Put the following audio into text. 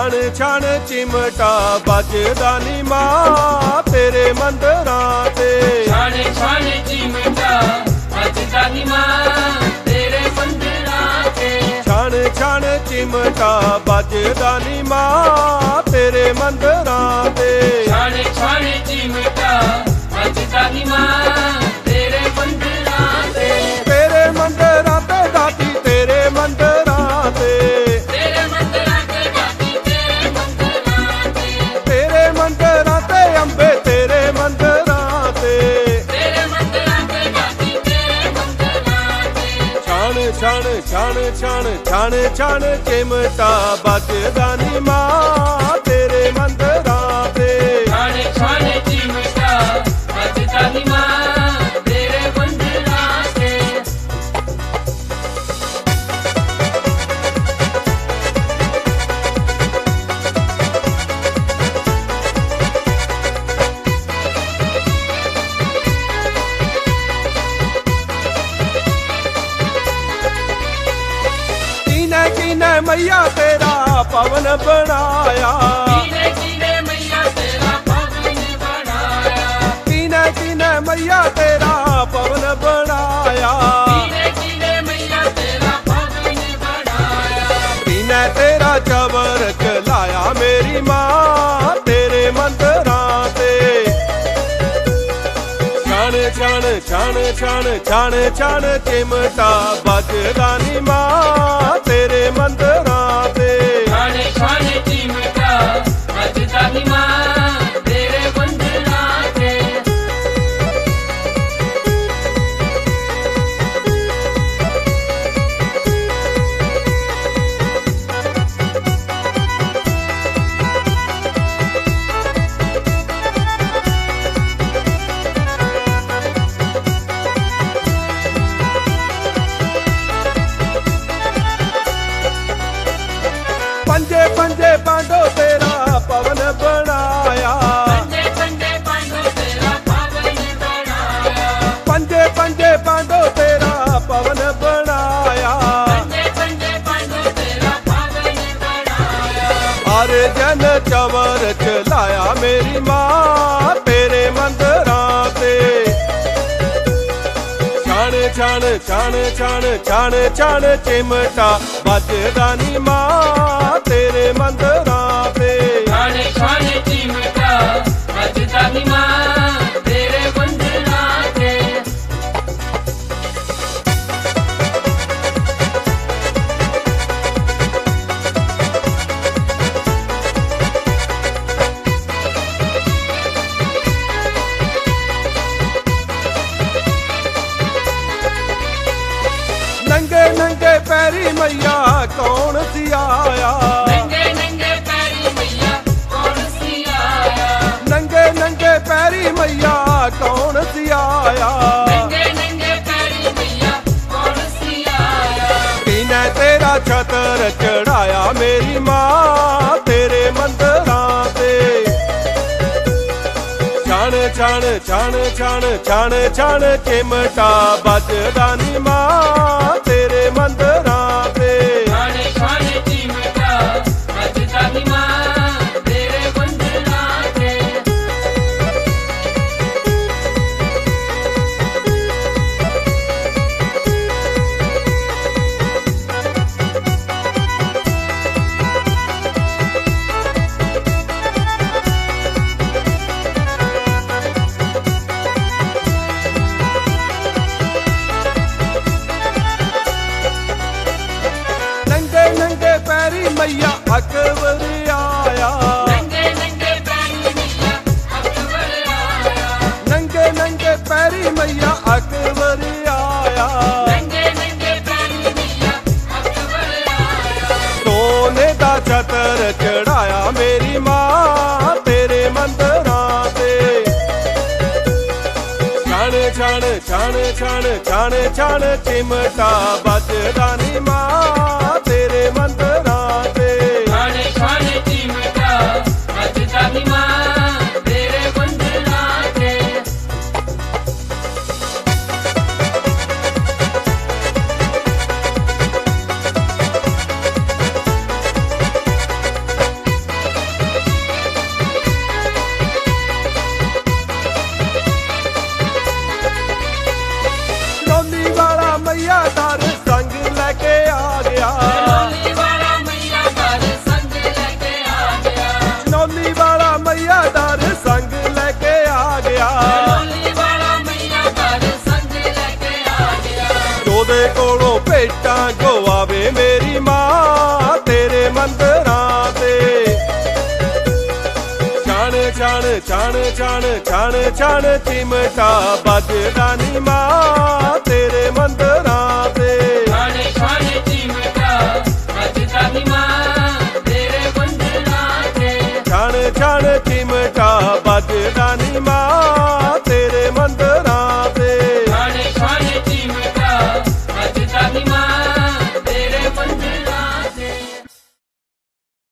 ਛਣ ਛਣ ਚਿਮਟਾ ਵੱਜਦਾ ਨੀ ਮਾਂ ਤੇਰੇ ਮੰਦਰਾਂ ਤੇ। ਛਣ ਛਣ ਚਿਮਟਾ ਵੱਜਦਾ ਨੀ ਮਾਂ ਤੇਰੇ ਮੰਦਰਾਂ ਤੇ। ਛਣ ਛਣ ਚਿਮਟਾ ਵੱਜਦਾ ਨੀ ਮਾਂ ਤੇਰੇ ਮੰਦਰਾਂ ਤੇ। ਛਣ ਛਣ ਚਿਮਟਾ ਵੱਜਦਾ ਨੀ ਮਾਂ ਤੇਰੇ ਮੰਦਰਾਂ ਤੇ। ਤੇਰੇ ਮੰਦਰਾਂ ਤੇ ਦਾਤੀ ਤੇਰੇ ਮੰਦਰਾਂ ਤੇ। ਤੇਰੇ ਮੰਦਰਾਂ ਤੇ ਦਾਤੀ ਤੇਰੇ ਮੰਦਰਾਂ ਤੇ। ਤੇਰੇ ਮੰਦਰਾਂ ਤੇ ਅੰਬੇ ਤੇਰੇ ਮੰਦਰਾਂ ਤੇ। ਤੇਰੇ ਮੰਦਰਾਂ ਤੇ ਦਾਤੀ ਤੇਰੇ ਮੰਦਰਾਂ ਤੇ। ਛਣ ਛਣ ਛਣ ਛਣ ਛਣ ਛਣ ਚਿਮਟਾ ਵੱਜਦਾ ਨੀ ਮਾਂ ਤੇਰੇ ਮੰਦਰਾਂ ਤੇ। ਛਣ ਛਣ ਚਿਮਟਾ ਵੱਜਦਾ ਨੀ ਮਾਂ ਤੇਰੇ ਮੰਦਰਾਂ ਤੇ। ਕਿਨੇ ਕਿਨੇ ਮਈਆ ਤੇਰਾ ਪਵਨ ਬਣਾਇਆ। ਕੀਨੇ ਕੀਨੇ ਮਈਆ ਤੇਰਾ ਪਵਨ ਬਣਾਇਆ। ਕਿਨੇ ਕਿਨੇ ਮਈਆ ਤੇਰਾ ਪਵਨ ਬਣਾਇਆ। ਕੀਨੇ ਕੀਨੇ ਮਈਆ ਤੇਰਾ ਪਵਨ ਬਣਾਇਆ। ਕਿਨੇ ਤੇਰਾ ਜ਼ਬਰ ਚਲਾਇਆ ਮੇਰੀ ਮਾਂ ਤੇਰੇ ਮੰਦਰਾਂ ਤੇ। ਛਣ ਛਣ ਛਣ ਛਣ ਛਣ ਛਣ ਚਿਮਟਾ ਵੱਜਦਾ ਨੀ ਮਾਂ ਤੇਰੇ ਮੰਦਰਾਂ ਤੇ। ਛਣ ਛਣ ਚਿਮਟਾ ਵੱਜਦਾ ਨੀ ਮਾਂ ਤੇਰੇ ਮੰਦਰਾਂ ਤੇ। ਪੰਜੇ ਪੰਜੇ ਪਾਂਡੋ ਤੇਰਾ ਪਵਨ ਬਣਾਇਆ। ਪੰਜੇ ਪੰਜੇ ਪਾਂਡੋ ਤੇਰਾ ਪਵਨ ਬਣਾਇਆ। ਪੰਜੇ ਪੰਜੇ ਪਾਂਡੋ ਤੇਰਾ ਪਵਨ ਬਣਾਇਆ। ਪੰਜੇ ਪੰਜੇ ਪਾਂਡੋ ਤੇਰਾ ਪਵਨ ਬਣਾਇਆ। ਹਰ ਜਨ ਚਵਰ ਚਲਾਇਆ ਮੇਰੀ ਮਾਂ ਤੇਰੇ ਮੰਦਰਾਂ ਤੇ। ਛਣ ਛਣ ਛਣ ਛਣ ਛਣ ਛਣ ਚਿਮਟਾ ਵੱਜਦਾ ਨੀ ਮਾਂ ਤੇਰੇ ਮੰਦਰਾਂ ਤੇ। ਛਣ ਛਣ ਚਿਮਟਾ ਵੱਜਦਾ ਨੀ ਮਾਂ ਤੇਰੇ ਮੰਦਰਾਂ ਤੇ। ਨੰਗੇ ਨੰਗੇ ਪੈਰੀ ਮਈਆ ਕੌਣ ਸੀ ਆਇਆ। ਨੰਗੇ ਨੰਗੇ ਪੈਰੀ ਮਈਆ ਕੌਣ ਸੀ ਆਇਆ। ਨੰਗੇ ਨੰਗੇ ਪੈਰੀ ਮਈਆ ਕੌਣ ਸੀ ਆਇਆ। ਨੰਗੇ ਨੰਗੇ ਪੈਰੀ ਮਈਆ ਕੌਣ ਸੀ ਆਇਆ। ਕਿਨੇ ਤੇਰਾ ਛਤਰ ਚੜਾਇਆ ਮੇਰੀ ਮਾਂ ਤੇਰੇ ਮੰਦਰਾਂ ਤੇ। ਛਣ ਛਣ ਛਣ ਛਣ ਛਣ ਛਣ ਚਿਮਟਾ ਵੱਜਦਾ ਨੀ ਮਾਂ ਤੇਰੇ ਮੰਦਰਾਂ ਤੇ। ਛਣ ਛਣ ਚਿਮਟਾ ਵੱਜਦਾ ਨੀ ਮਾਂ ਤੇਰੇ ਮੰਦਰਾਂ ਤੇ। ਨੰਗੇ ਨੰਗੇ ਪੈਰੀ ਮਈਆ ਅਕਬਰ ਆਇਆ। ਨੰਗੇ ਨੰਗੇ ਪੈਰੀ ਮਈਆ ਅਕਬਰ ਆਇਆ। ਨੰਗੇ ਨੰਗੇ ਪੈਰੀ ਮਈਆ ਅਕਬਰ ਆਇਆ। ਨੰਗੇ ਨੰਗੇ ਪੈਰੀ ਮਈਆ ਅਕਬਰ ਆਇਆ। ਸੋਨੇ ਦਾ ਛਤਰ ਚੜਾਇਆ ਮੇਰੀ ਮਾਂ ਤੇਰੇ ਮੰਦਰਾਂ ਤੇ। ਛਣ ਛਣ ਛਣ ਛਣ ਛਣ ਛਣ ਚਿਮਟਾ ਵੱਜਦਾ ਨੀ ਮਾਂ ਤੇਰੇ ਮੰਦਰਾਂ ਤੇ। ਛਣ ਛਣ ਚਿਮਟਾ ਵੱਜਦਾ ਨੀ ਮਾਂ ਤੇਰੇ ਮੰਦਰਾਂ ਤੇ। ਉਹਦੇ ਕੋਲੋਂ ਭੇਟਾਂ ਗਵਾਵੇ ਮੇਰੀ ਮਾਂ ਤੇਰੇ ਮੰਦਰਾਂ ਤੇ ਛਣ ਛਣ ਛਣ ਛਣ ਛਣ ਚਿਮਟਾ ਵੱਜਦਾ ਨੀ ਮਾਂ ਤੇਰੇ ਮੰਦਰਾਂ ਤੇ ਛਾਣੇ ਛਾਣੇ ਚਿਮਟਾ ਵੱਜਦਾ ਨੀ ਮਾਂ ਤੇਰੇ ਮੰਦਰਾਂ ਤੇ ਛਣ ਛਣ ਚਿਮਟਾ ਵੱਜਦਾ ਨੀ ਮਾਂ